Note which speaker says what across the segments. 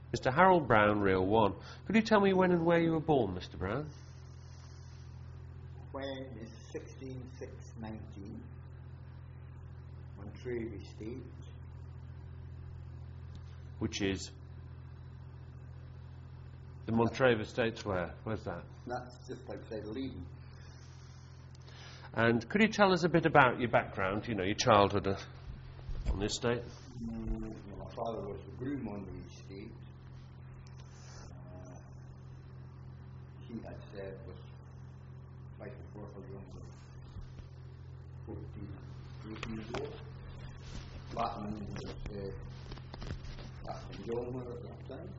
Speaker 1: Mr. Harold Brown, Real One. Could you tell me when and where you were born, Mr. Brown?
Speaker 2: When is 16/6/19, Montreve Estate.
Speaker 1: Which is? The Montreve Estates where? Where's that?
Speaker 2: That's just outside Leiden.
Speaker 1: And could you tell us a bit about your background, you know, your childhood on the estate?
Speaker 2: My father was the groom on the estate. He had said was like a worker younger, 14, 18 years old. Batman was back in Gilmer at that time.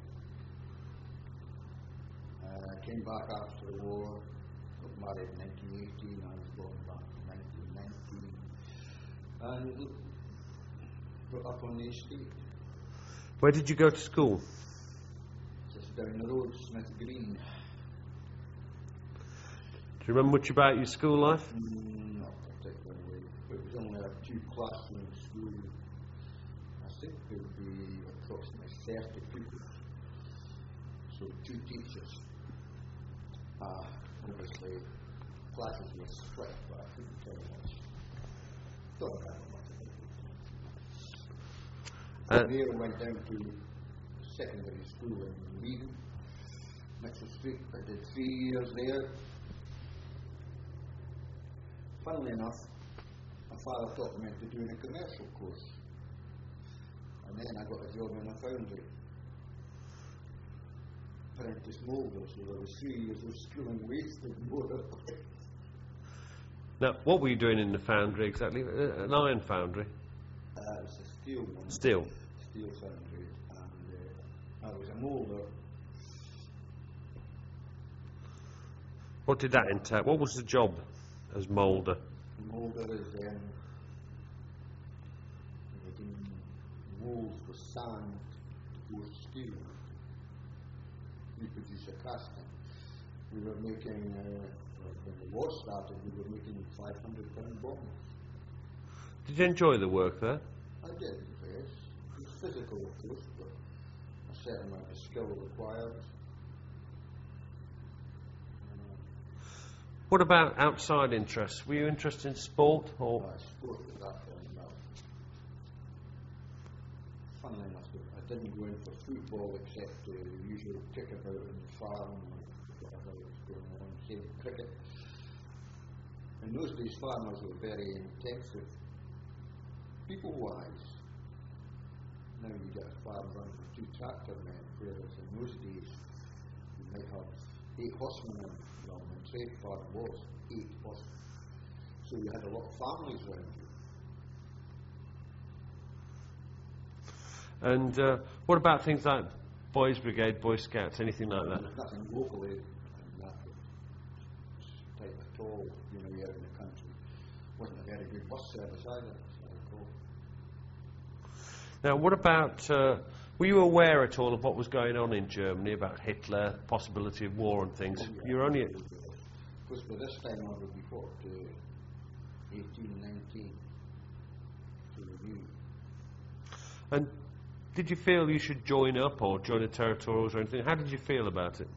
Speaker 2: Came back after the war, got married in 1918, I was born back in 1919, and got up on the estate.
Speaker 1: Where did you go to school?
Speaker 2: Just down the road, Smith Green.
Speaker 1: Do you remember much about your school life?
Speaker 2: Not particularly. It was only a 2-classroom school. I think there would be approximately 30 pupils. So 2 teachers. Obviously, classes were split, but I couldn't tell you much. Don't remember much about it. There I went down to secondary school in Leiden, Mitchell Street. I did 3 years there. Funnily enough, my father taught me into doing a commercial course. And then I got a job in a foundry. Apprentice moulder, so there was 3 years of schooling wasted more or less.
Speaker 1: Now, what were you doing in the foundry exactly? An iron foundry?
Speaker 2: It was a steel one.
Speaker 1: Steel?
Speaker 2: Steel foundry. And I was a moulder.
Speaker 1: What did that entail? What was the job as moulder?
Speaker 2: The moulder is making molds for sand to pour steel. We produce a casting. We were making, when the war started, we were making 500-pound bombs.
Speaker 1: Did you enjoy the work there?
Speaker 2: I did, yes. It was physical, of course, but a certain amount of skill required.
Speaker 1: What about outside interests? Were you interested in sport or?
Speaker 2: Sport at that point, no. Funnily enough, I didn't go in for football except the usual kick about in the farm or whatever was going on, same cricket. In those days, farmers were very intensive, people-wise. Now you get a farm run with 2 tractor men, whereas in those days you might have 8 horsemen in. Well, when trade farm was 8 horsemen. So you had a lot of families around you.
Speaker 1: And what about things like Boys Brigade, Boy Scouts, anything like that?
Speaker 2: There's nothing locally in that type at all, you know, out in the country. Wasn't a very good bus service either, as I recall.
Speaker 1: Now, what about, were you aware at all of what was going on in Germany about Hitler, possibility of war and things?
Speaker 2: Yeah,
Speaker 1: You were only...
Speaker 2: Because by this time I would be 18, 19, so we knew.
Speaker 1: And did you feel you should join up or join the territorials or anything? How did you feel about it?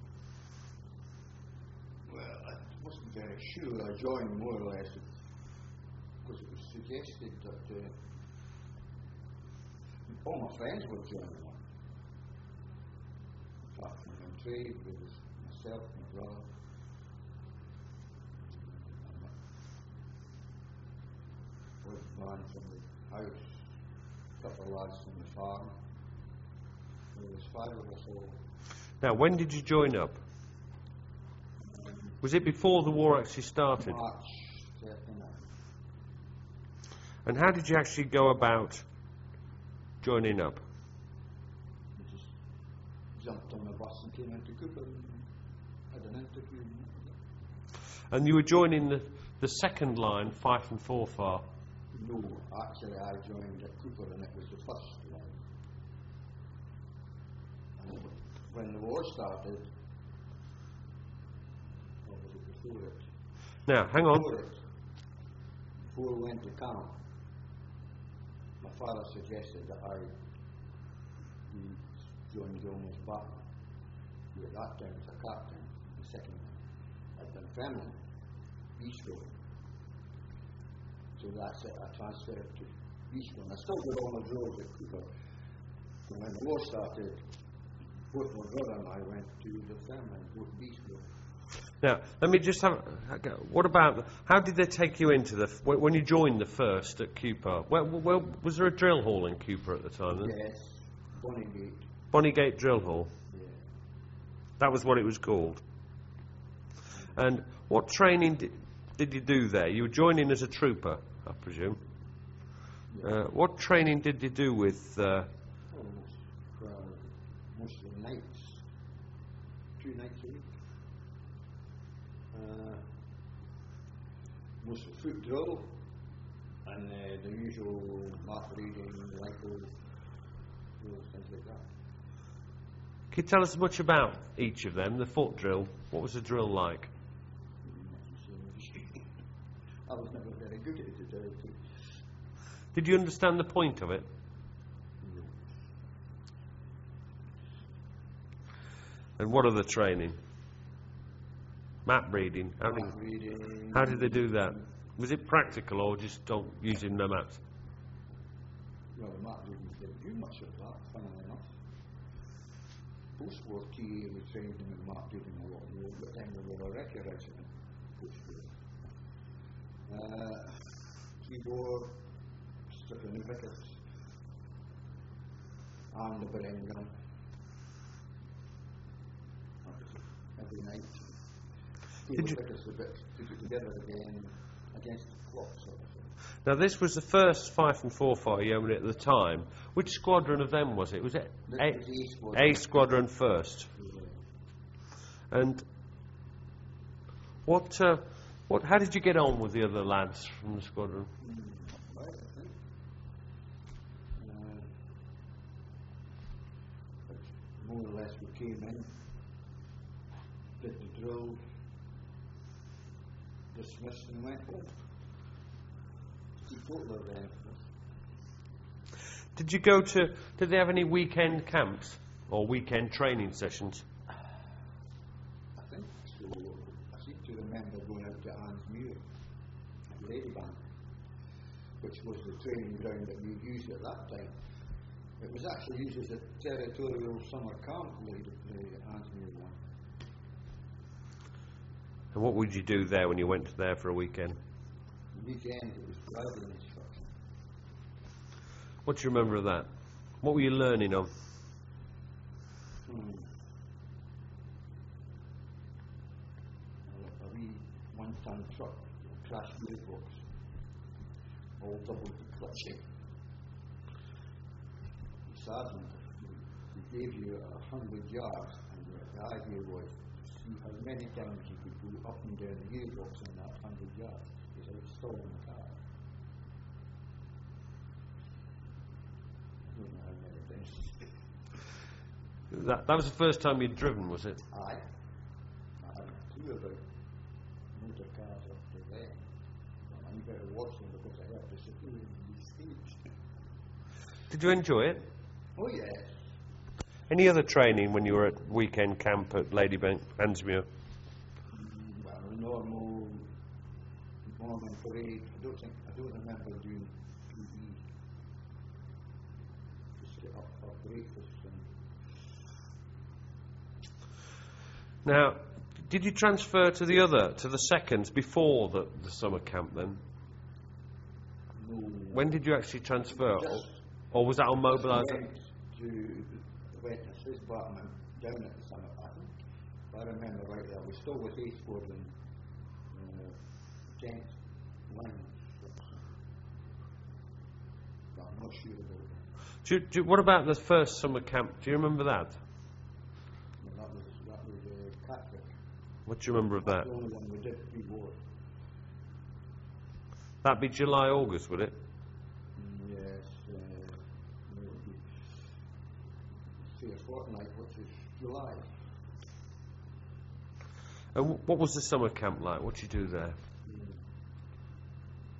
Speaker 2: Well, I wasn't very sure. I joined more or less because it was suggested that all my friends were joining one. Apart from Montreve, there was myself, my brother, and a man from the house, a couple of lads from the farm. There was 5 of us all.
Speaker 1: Now, when did you join up? Was it before the war actually started?
Speaker 2: March 39.
Speaker 1: And how did you actually go about joining up?
Speaker 2: We just jumped on the bus and came into Cooper and had an interview.
Speaker 1: And you were joining the second line, Fife and Forfar?
Speaker 2: No, actually I joined at Cooper and it was the first line. And when the war started, or was it before it?
Speaker 1: Now, hang on.
Speaker 2: Before we went to camp, my father suggested that I be John Gilmore's back, who at that time was a captain, the second at Dunfermline, B School. So that's it, I transferred to B School. And I still did all my drills at Cooper. So when the war started, both my brother and I went to Dunfermline, both B School.
Speaker 1: Now, let me just have. What about? How did they take you into when you joined the first at Cooper? Well, was there a drill hall in Cooper at the time? Then?
Speaker 2: Yes, Bonnygate.
Speaker 1: Bonnygate Drill Hall.
Speaker 2: Yeah.
Speaker 1: That was what it was called. And what training did you do there? You were joining as a trooper, I presume.
Speaker 2: Yeah.
Speaker 1: What training did you do with?
Speaker 2: Most of the nights, 2 nights a week. Most of the foot drill and the usual map reading, rifle, things like that.
Speaker 1: Can you tell us much about each of them? The foot drill. What was the drill like?
Speaker 2: I was never very good at it, to tell you the truth.
Speaker 1: Did you understand the point of it?
Speaker 2: No.
Speaker 1: And what other training? Map reading. How did they do that? Was it practical or just using the maps?
Speaker 2: Well, the map reading didn't do much of that, funnily enough. Post-war TA, we trained them in map reading a lot more, but then we were a Wrecker regiment, post-war. Keyboard, stripping the Vickers, and the Berenga. Every night. Did you put it together again against the clock, sort of thing.
Speaker 1: Now, this was the first 5 and 4 Fighter Yeomanry at the time. Which squadron of them was it? Was it A Squadron first? Yeah. And how did you get on with the other lads from the squadron?
Speaker 2: Right, I think. More or less, we came in, did the drill, dismissed and went home.
Speaker 1: Did they have any weekend camps or weekend training sessions?
Speaker 2: I think so. I seem to remember going out to Ansmuir at Ladybank, which was the training ground that we used at that time. It was actually used as a territorial summer camp, the Ansmuir one.
Speaker 1: And what would you do there when you went there for a weekend?
Speaker 2: The weekend, it was driving instruction.
Speaker 1: What do you remember of that? What were you learning on?
Speaker 2: A wee one-ton truck, crash gearbox, all double clutching. The sergeant, he gave you 100 yards, and the idea was to see how many times you could go up and down the gearbox in that 100 yards without stalling the car. I don't know how many times.
Speaker 1: That was the first time you'd driven, was it?
Speaker 2: Aye. I had a clue about motor cars up to then. I better watch them because I have disappeared in these stages.
Speaker 1: Did you enjoy it?
Speaker 2: Oh, yes.
Speaker 1: Any other training when you were at weekend camp at Ladybank, Ansmuir?
Speaker 2: Well, normal morning parade. I don't remember doing PE. Just get up for breakfast.
Speaker 1: Now, did you transfer to the seconds before the summer camp then?
Speaker 2: No.
Speaker 1: When did you actually transfer? Or was that on mobilisation?
Speaker 2: I went to the Wet Assist Department down at the summer pattern. If I remember rightly, I was still with A Squadron, 10th line. But I'm not sure about that.
Speaker 1: What about the first summer camp? Do you remember that?
Speaker 2: That was Catterick.
Speaker 1: What do you remember of that?
Speaker 2: The only one we did pre-war.
Speaker 1: That'd be July, August, would it?
Speaker 2: Yes, it would be say a fortnight, which is July.
Speaker 1: And what was the summer camp like? What did you do there?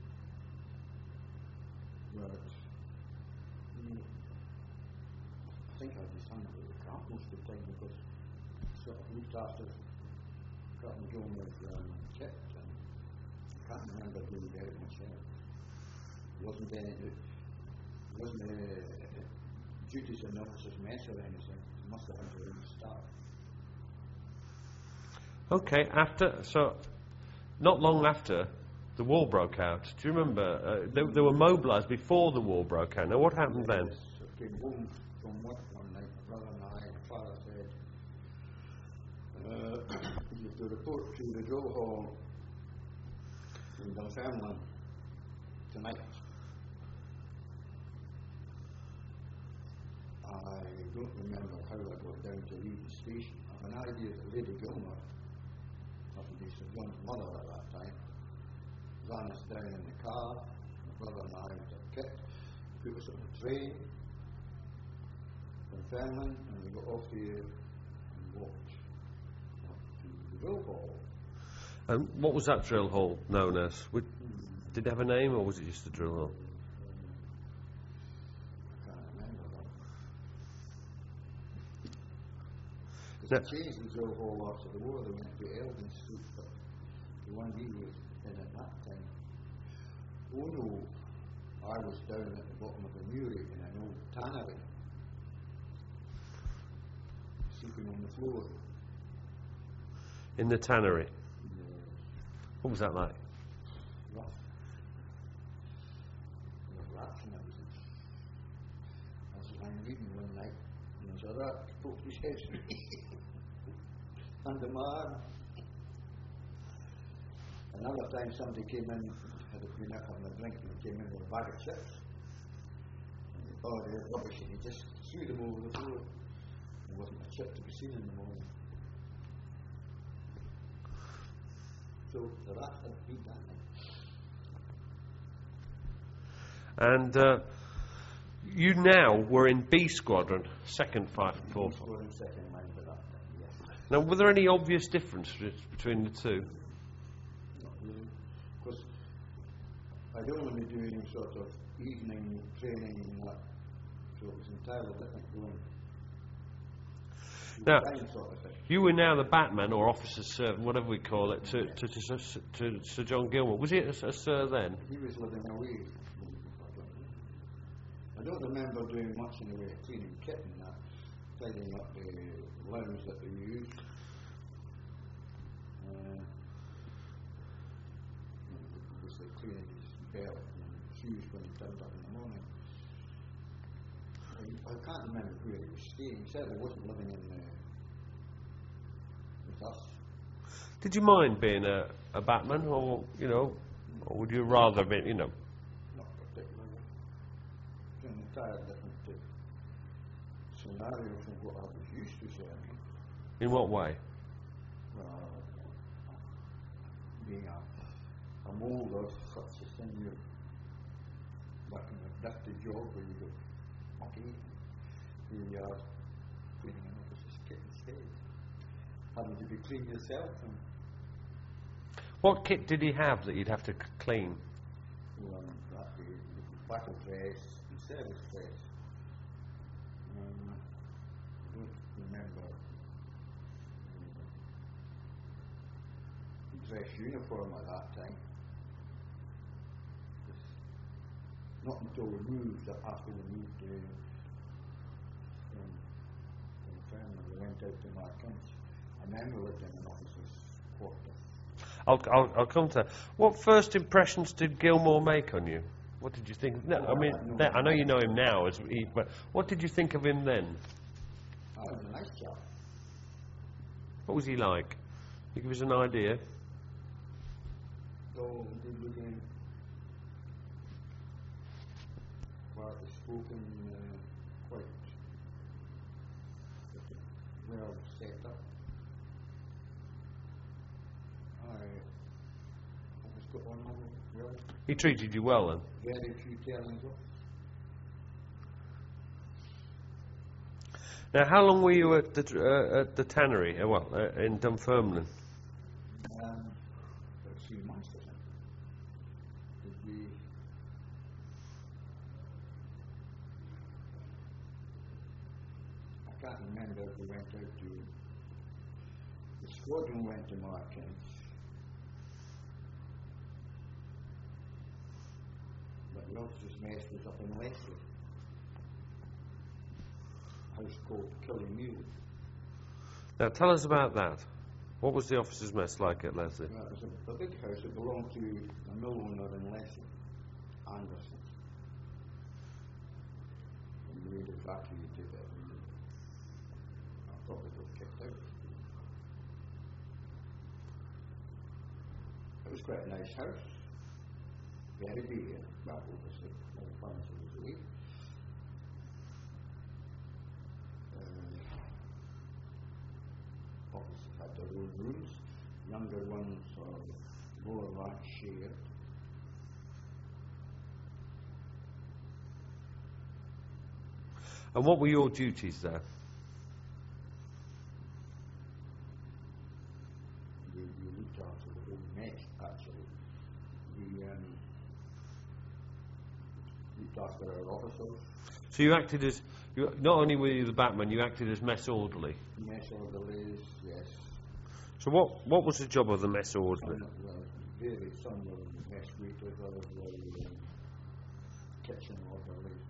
Speaker 2: Right. think I was hung with the camp most of the time because I sort of looked after Captain Gilmore's kit, and I can't remember doing very much else. There wasn't any duties in the officers' mess or anything. They must have had their own staff.
Speaker 1: Okay, not long after, the war broke out. Do you remember? They were mobilised before the war broke out. Now, what happened then?
Speaker 2: I came home from work one night, my brother and I, my father said, you have to report to the drill hall in Dunfermline tonight. I don't remember how I got down to leave the station. I have an idea that Lady Gilmore, that would be Sir John's mother at that time, ran us down in the car, my brother and I with our kit, put us on the train from Dunfermline, and we got off here and walked up to the drill hall.
Speaker 1: And what was that drill hall known as? Did it have a name, or was it just a drill hall?
Speaker 2: I can't remember that. They changed the drill hall after the war. They went to Eldon Street, but the one we were in at that time. Oh no, I was down at the bottom of the Newry in an old tannery, sleeping on the floor.
Speaker 1: In the tannery? What was that like?
Speaker 2: Rough. There was rats and everything. I was lying reading one night, and there was a rat poked his head under my arm. Another time somebody came in, had been out having a drink, and came in with a bag of chips. Oh, they're rubbish, and he just threw them over the floor. There wasn't a chip to be seen in the morning. So the rat had been that night.
Speaker 1: And you now were in B Squadron, 2nd 5 and 4.
Speaker 2: Squadron, second line for that time, yes.
Speaker 1: Now, were there any obvious differences between the two?
Speaker 2: Not really, because I'd only been doing sort of evening training and that, so it was entirely different going.
Speaker 1: Now, you were now the Batman, or officer's servant, whatever we call it, to Sir John Gilmore. Was he a Sir then?
Speaker 2: He was living away. I don't remember doing much in the way of cleaning kit and that, tidying up the lounge that they used. Obviously cleaning his belt and shoes when he turned up in the morning. I can't remember where he was staying. He said he wasn't living in with us.
Speaker 1: Did you mind being a Batman, or or would you rather be,
Speaker 2: Not particularly. It's an entirely different scenario from what I was used to, certainly.
Speaker 1: In what way?
Speaker 2: Well, being a moulder, such a thing, you're working a dirty job where you go mucky. Here you are cleaning an officer's kit instead. Having to be clean yourself. And
Speaker 1: what kit did he have that you'd have to clean?
Speaker 2: well, that'd be battle dress and service dress. I don't remember the dress uniform at that time. Not until we moved, after we moved from Dunfermline, we went out to Markins, and then we lived in an officer's quarter.
Speaker 1: I'll come to that. What first impressions did Gilmore make on you? What did you think? No, I mean, I know you know him now, but what did you think of him then?
Speaker 2: I was a nice chap.
Speaker 1: What was he like? Can you give us an idea?
Speaker 2: Tall, good looking, quietly spoken, quite well set up. I always got on well.
Speaker 1: He treated you well then?
Speaker 2: Very few tellings off.
Speaker 1: Now, how long were you at the tannery? In Dunfermline?
Speaker 2: About 3 months, I think. can't remember if we went out to. The squadron went to Markins, but the officers' mess was up in Leslie, a house called Killymew.
Speaker 1: Now tell us about that. What was the officers' mess like at Leslie?
Speaker 2: Well, it was a big house that belonged to a mill owner in Leslie, Anderson. And we made a factory to it. I probably got kicked out. It was quite a nice house. Very big, well, obviously, all the furniture was away. Officers had their own rooms. Younger ones are more or less shared.
Speaker 1: And what were your duties there?
Speaker 2: We looked after the whole mess, actually. We looked after our officers.
Speaker 1: So you acted as, not only were you the batman, you acted as mess orderly.
Speaker 2: Mess orderlies, yes.
Speaker 1: So what was the job of the mess orderly?
Speaker 2: Some were mess waiters, others were kitchen orderlies.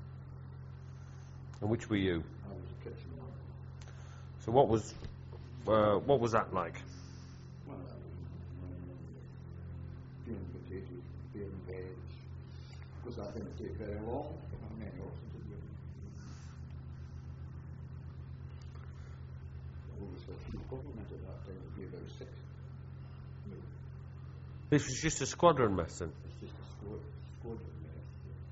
Speaker 1: And which were you?
Speaker 2: I was a kitchen orderly.
Speaker 1: So what was that like?
Speaker 2: Well, peeling potatoes, peeling veg. Because that didn't take very long. How many officers did we have? Obviously, the government at that time would be about 6. No,
Speaker 1: This was just a squadron mess then?
Speaker 2: it's just a squadron mess.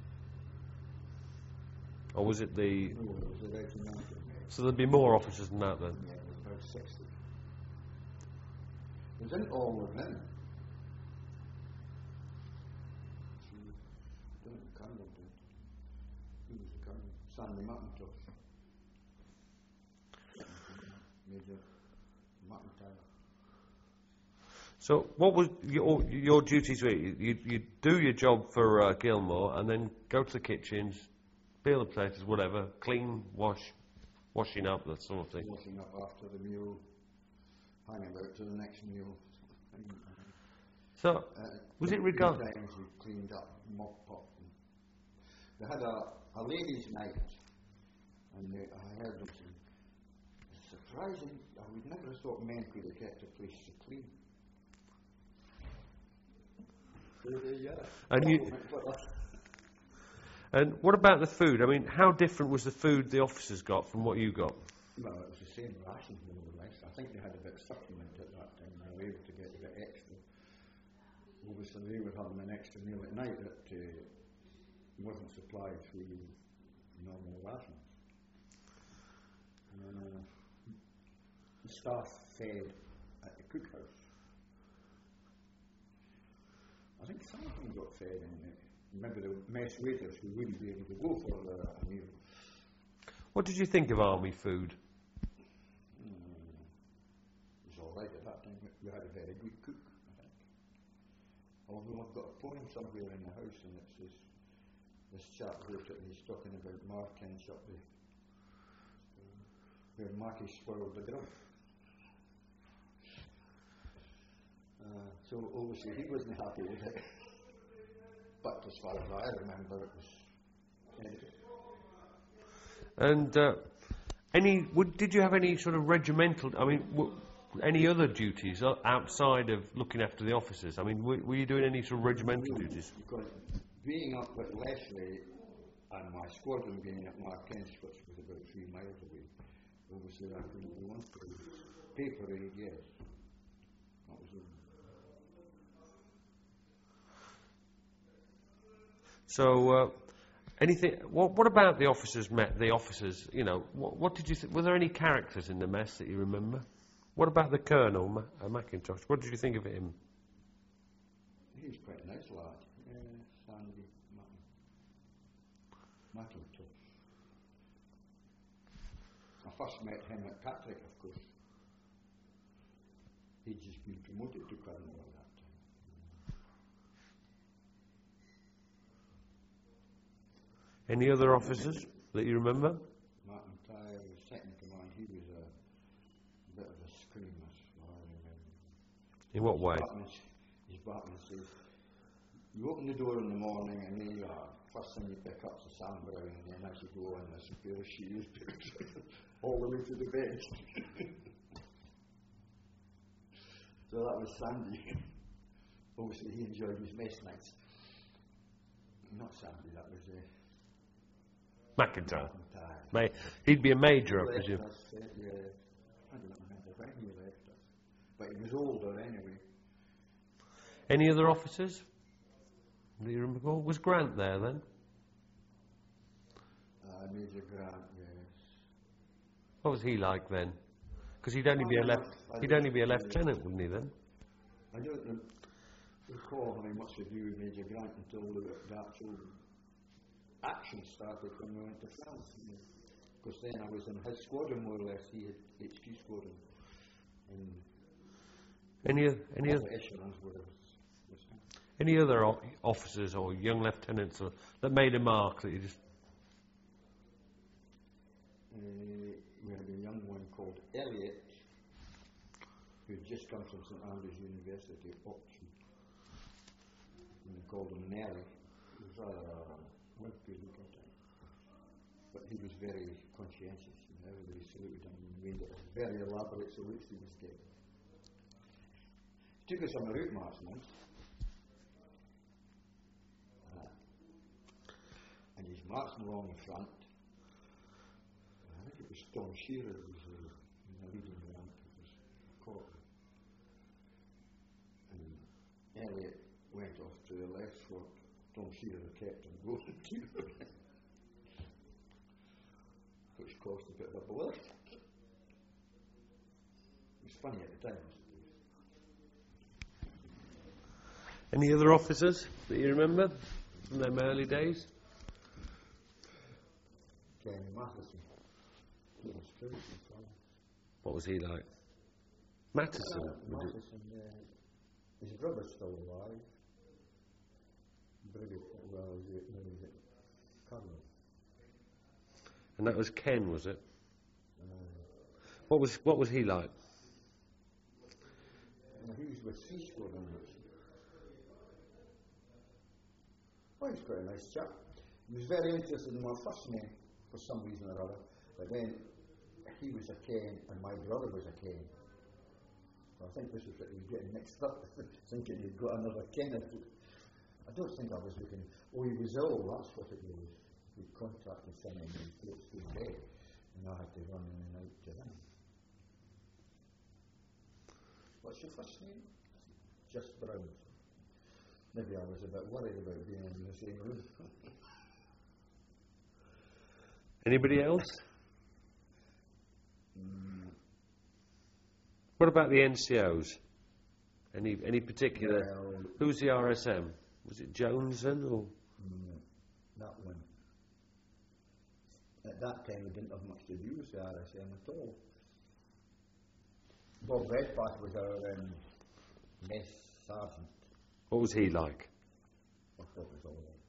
Speaker 1: Or was it the...
Speaker 2: No, it was a regimental mess.
Speaker 1: So there'd be more officers than that then?
Speaker 2: Yeah, it was about 60. It was in all of them. Cundleton. He was a Cundleton. Sandy McIntosh. Major McIntyre.
Speaker 1: So what was your duties? You'd do your job for Gilmore and then go to the kitchens, peel the potatoes, whatever, clean, washing up, that sort of thing.
Speaker 2: Washing up after the meal, hanging about to the next meal.
Speaker 1: So, was it regarded...
Speaker 2: Times we cleaned up, mopped up. They had a ladies' night, and I heard them say, it's surprising, I would never have thought men could have kept a place so clean.
Speaker 1: And what about the food? I mean, how different was the food the officers got from what you got?
Speaker 2: Well, it was the same ration, more or less. I think they had a bit of supplement at that time. They were able to get a bit extra. Obviously, they were having an extra meal at night that wasn't supplied through normal rations. The staff fed at the cookhouse. I think some of them got fed in there. Maybe the mess waiters who wouldn't be able to go for a meal.
Speaker 1: What did you think of army food?
Speaker 2: It was all right at that time. We had a very good cook, I think. Although I've got a poem somewhere in the house, and it's this chap wrote it, and he's talking about Markins up there, where Mackie spoiled the grub. So obviously he wasn't happy with it. But as far as I remember, it was edible.
Speaker 1: And did you have any sort of regimental? I mean, any other duties outside of looking after the officers? I mean, were you doing any sort of regimental duties?
Speaker 2: Because being up at Leslie and my squadron being at Markins, which was about 3 miles away, obviously I couldn't go on for paper 8 years. That was it.
Speaker 1: So, anything? What about the officers? The officers, you know, what did you think? Were there any characters in the mess that you remember? What about the Colonel Mackintosh? What did you think of him?
Speaker 2: He was quite a nice lad. Sandy Mackintosh. I first met him at Patrick, of course. He'd just been promoted to Colonel at that time.
Speaker 1: Any other officers that you remember?
Speaker 2: McIntyre. I was second in command. He was a bit of a screamer, I remember.
Speaker 1: In what way?
Speaker 2: His backman says, you open the door in the morning and there you are. First thing you pick up is a Sam Brown, and then as you go in, there's a pair of shoes all the way to the bed. So that was Sandy. Obviously, he enjoyed his mess nights. Not Sandy, that was
Speaker 1: McIntyre.
Speaker 2: McIntyre.
Speaker 1: He'd be a major, I
Speaker 2: He left
Speaker 1: presume.
Speaker 2: us, yeah. I don't remember when he left us. But he was older anyway.
Speaker 1: Any other officers? Do you remember? Was Grant there then?
Speaker 2: Major Grant, yes.
Speaker 1: What was he like then? Because he'd only be a lieutenant, wouldn't he then?
Speaker 2: I don't recall having much to do with Major Grant until the actual action started when we went to France. Because then I was in his squadron more or less. He had HQ squadron. And
Speaker 1: Any
Speaker 2: all
Speaker 1: other
Speaker 2: the echelons were him.
Speaker 1: Any other officers or young lieutenants that made a mark that you just...
Speaker 2: We had a young one called Elliot, who had just come from St Andrews University, Oxford. And they called him Nelly. He was rather a wimpy looking type. But he was very conscientious, and everybody saluted him and made it a very elaborate salutes he was getting. Took us on a route march once. And he's marching along the front. I think it was Tom Shearer who was in the leading rank. It was caught. And Elliot went off to the left foot. Tom Shearer kept him going too. Which caused a bit of a blur. It was funny at the time, I suppose.
Speaker 1: Any other officers that you remember from them early days?
Speaker 2: Kenny Matheson. He was crazy.
Speaker 1: What was he like? Matheson?
Speaker 2: Matheson, his brother's still alive. Well, he's at Colonel.
Speaker 1: And that was Ken, was it? What was he like?
Speaker 2: He was with C Squadron. Well, he's quite a nice chap. He was very interested in my first name for some reason or other, but then he was a Ken and my brother was a Ken. So I think this was what he was getting mixed up, thinking he'd got another Ken. I don't think I was looking. Oh, he was ill, that's what it was. We'd contacted someone in Portsmouth Bay, and I had to run in and out to them. What's your first name? Just Brown. Maybe I was a bit worried about being in the same room.
Speaker 1: Anybody else? What about the NCOs? Any particular?
Speaker 2: Well,
Speaker 1: Who's the RSM? Was it Jones then, or?
Speaker 2: That one. At that time, we didn't have much to do with the RSM at all. Bob Redpath was our mess sergeant.
Speaker 1: What was he like?
Speaker 2: I thought it was all right.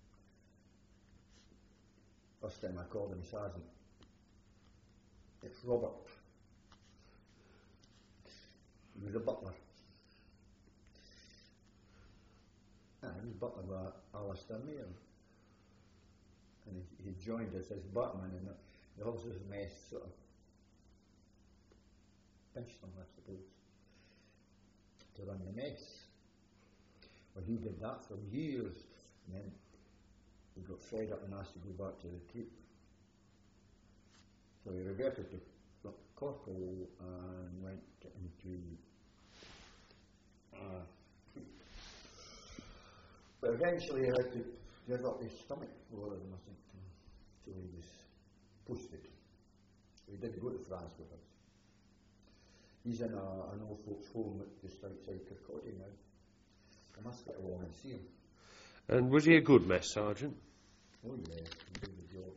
Speaker 2: First time I called him sergeant. It's Robert. He was a butler. He was butler by Alistair Mayer. And he joined us as butman, and the officers' mess sort of pinched him, I suppose, to run the mess. Well, he did that for years, and then he got fed up and asked to go back to the troop. So he reverted to corporal and went into troop. But eventually he had to give up his stomach for him, I think, so he was posted. He did go to France with us. He's in an old folks' home just outside Kirkcaldy now. I must get along and see him.
Speaker 1: And was he a good mess sergeant?
Speaker 2: Oh yeah, he did the job.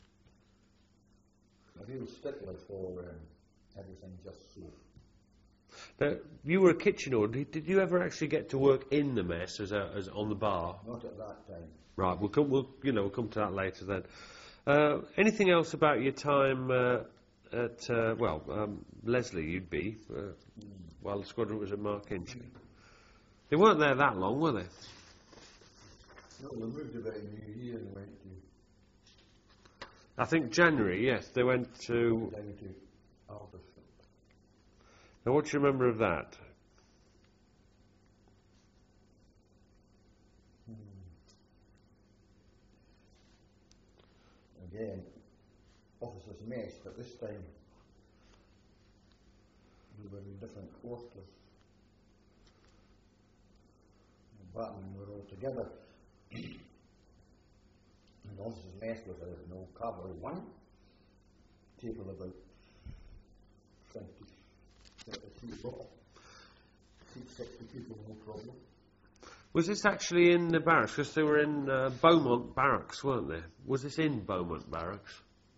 Speaker 2: A real stickler for everything just so.
Speaker 1: Now, you were a kitchen orderly. Did you ever actually get to work in the mess as on the bar?
Speaker 2: Not at that time.
Speaker 1: Right, we'll come to that later then. Anything else about your time at, Leslie, you'd be, while the squadron was at Mark Hinchley? They weren't there that long, were they?
Speaker 2: No, they moved about a New Year and went to
Speaker 1: I think January, yes. They went to...
Speaker 2: down to Aldershot.
Speaker 1: Now, what do you remember of that?
Speaker 2: Again, officers' mess, but this time we were in different quarters. The batman were all together. And the officers' mess was a no cavalry one, table about 20, 30 feet long, seat 60 people, no problem.
Speaker 1: Was this actually in the barracks? Because they were in Beaumont Barracks, weren't they? Was this in Beaumont Barracks?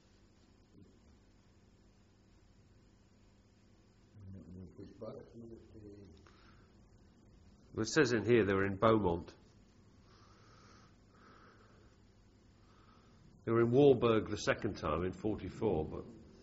Speaker 2: Which barracks was it?
Speaker 1: Well, it says in here they were in Beaumont. They were in Warburg the second time in 44, but...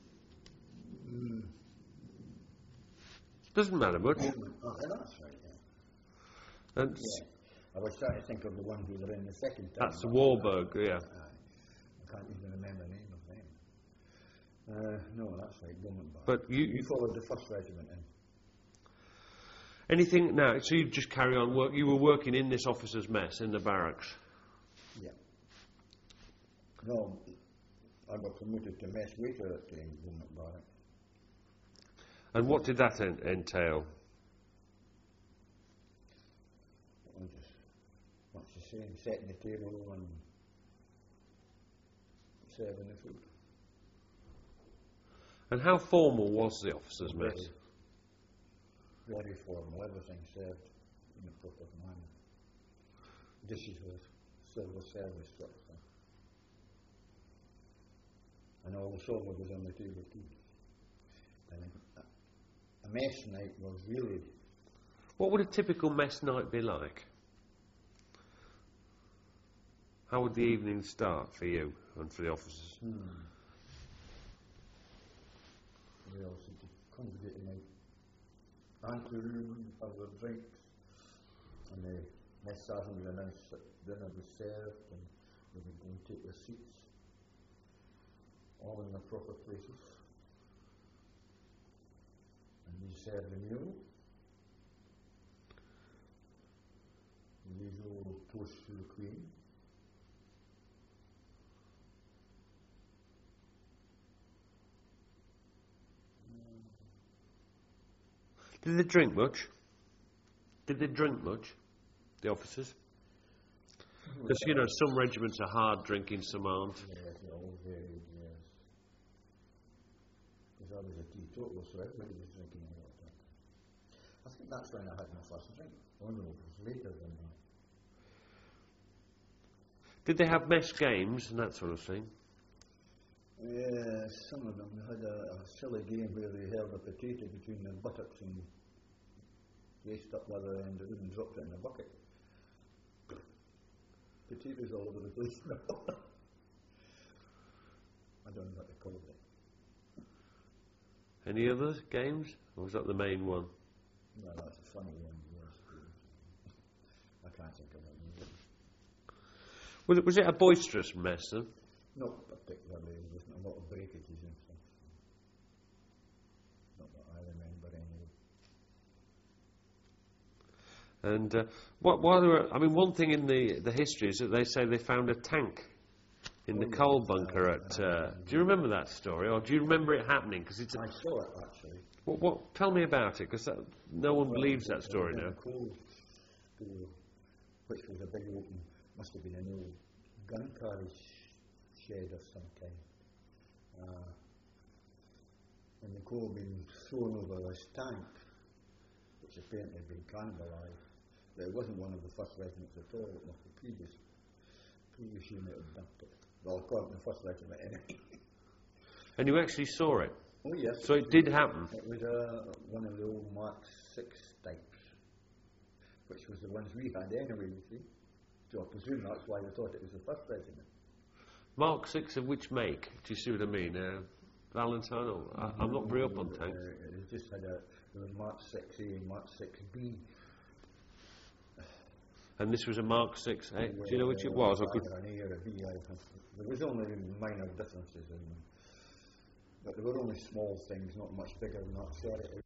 Speaker 1: Doesn't matter much.
Speaker 2: Oh, that's right, yeah.
Speaker 1: And
Speaker 2: I was trying to think of the one who were in the second time.
Speaker 1: that's Warburg, yeah.
Speaker 2: I can't even remember the name of them. No, that's right, Beaumont Barracks.
Speaker 1: But
Speaker 2: You followed the 1st Regiment in.
Speaker 1: anything now? So you just carry on work. You were working in this officers' mess in the barracks.
Speaker 2: Yeah. No, I got promoted to mess waiter at Beaumont Barracks.
Speaker 1: And what did that entail?
Speaker 2: Much the same, setting the table and serving the food.
Speaker 1: And how formal was the officers' mess?
Speaker 2: Very formal, everything served in a proper manner. Dishes were silver service sort of thing. And all the silver was on the table too. And a mess night was really...
Speaker 1: What would a typical mess night be like? How would the evening start for you and for the officers?
Speaker 2: They all seemed to congregate in the anteroom and have their drinks. And the mess sergeant would announce that dinner was served and they would go and take their seats, all in their proper places. And we served the meal. The usual toast to the Queen.
Speaker 1: Did they drink much? The officers? Because, you know, some regiments are hard drinking, some aren't.
Speaker 2: Yes, they all varied, yes. Because I was a teetotaler, so everybody was drinking a lot of that. I think that's when I had my first drink. Oh no, it was later than that.
Speaker 1: Did they have mess games and that sort of thing?
Speaker 2: Yeah, some of them had a silly game where they held a potato between their buttocks and raced up the other end of it and dropped it in a bucket. Potatoes all over the place now. I don't know what they called it.
Speaker 1: Any other games? Or was that the main one?
Speaker 2: No, that's a funny one, yes. I can't think of it.
Speaker 1: Was it a boisterous mess then?
Speaker 2: Not particularly, there wasn't a lot of breakages and stuff. Not that I remember anyway.
Speaker 1: And while they were, I mean, one thing in the history is that they say they found a tank in the coal bunker at. Do you remember that story, or do you remember it happening? Because it's.
Speaker 2: I saw it actually.
Speaker 1: What? Tell me about it, because no one believes that story now.
Speaker 2: Coal store, which was a big open, must have been an old gun carriage shed of some kind. And the coal being thrown over this tank, which apparently had been cannibalised. But it wasn't one of the 1st regiments at all, it was the previous unit had dumped it. Well, according to the 1st regiment anyway.
Speaker 1: And you actually saw it?
Speaker 2: Oh yes.
Speaker 1: So it did happen?
Speaker 2: It was one of the old Mark 6 types, which was the ones we had anyway, you see. So I presume that's why they thought it was the 1st regiment.
Speaker 1: Mark 6 of which make? Do you see what I mean? Valentine? Or, I'm not very up on tanks.
Speaker 2: It just had there was Mark 6A and Mark 6B.
Speaker 1: And this was a Mark 6. Do you know which it was?
Speaker 2: An A or a B. There was only minor differences in them. But they were only small things, not much bigger than that.